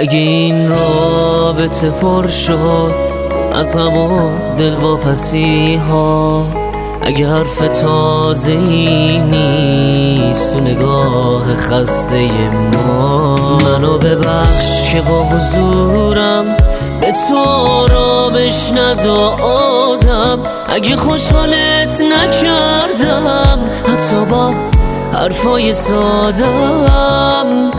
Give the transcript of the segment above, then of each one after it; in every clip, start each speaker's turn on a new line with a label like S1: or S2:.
S1: اگه این رابطه پر شد از غم و دلواپسی ها، اگه حرف تازه‌ای نیست تو نگاه خسته ما، منو ببخش که با حضورم به تو آرامش ندادم، اگه خوشحالت نکردم حتی با حرفای سادم.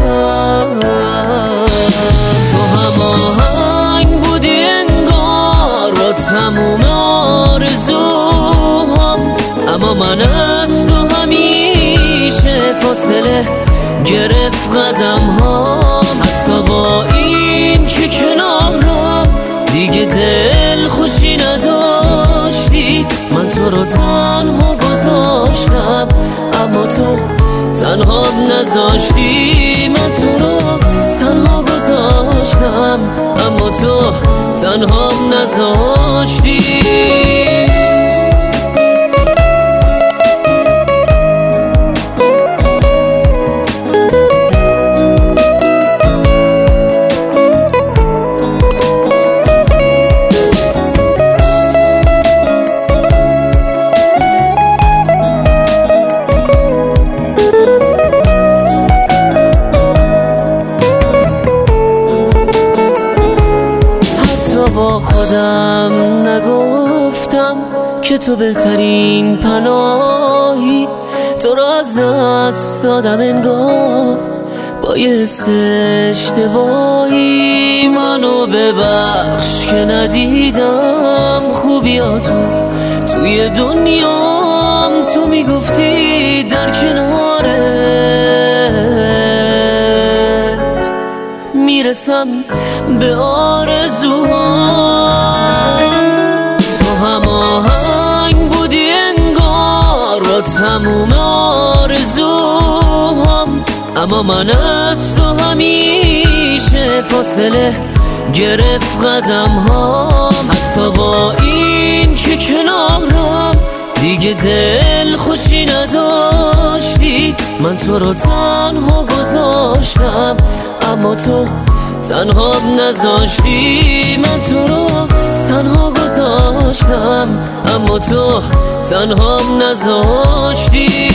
S1: تو هماهنگ بودی انگار با تموم آرزوهام، اما من از تو همیشه فاصله گرفت قدم ها. حتی با این که کنارم دیگه دل خوشی نداشتی، من تو رو تنها گذاشتم اما تو تنها نذاشتی، من تو رو تنها گذاشتم اما تو تنها نذاشتی. با خودم نگفتم که تو بهترین پناهی، تو رو از دست دادم انگار با یه حس اشتباهی. منو ببخش که ندیدم خوبیاتو توی دنیام، تو میگفتی در کنارت میرسم به آرزوهام. تو هماهنگ بودی انگار با تموم آرزوهام، اما من از تو همیشه فاصله گرفت قدم ها. حتی با این که کنارم دیگه دل خوشی نداشتی، من تو رو تنها گذاشتم اما تو تنها نذاشتی، من تو رو تنها گذاشتم اما تو تنها نذاشتی.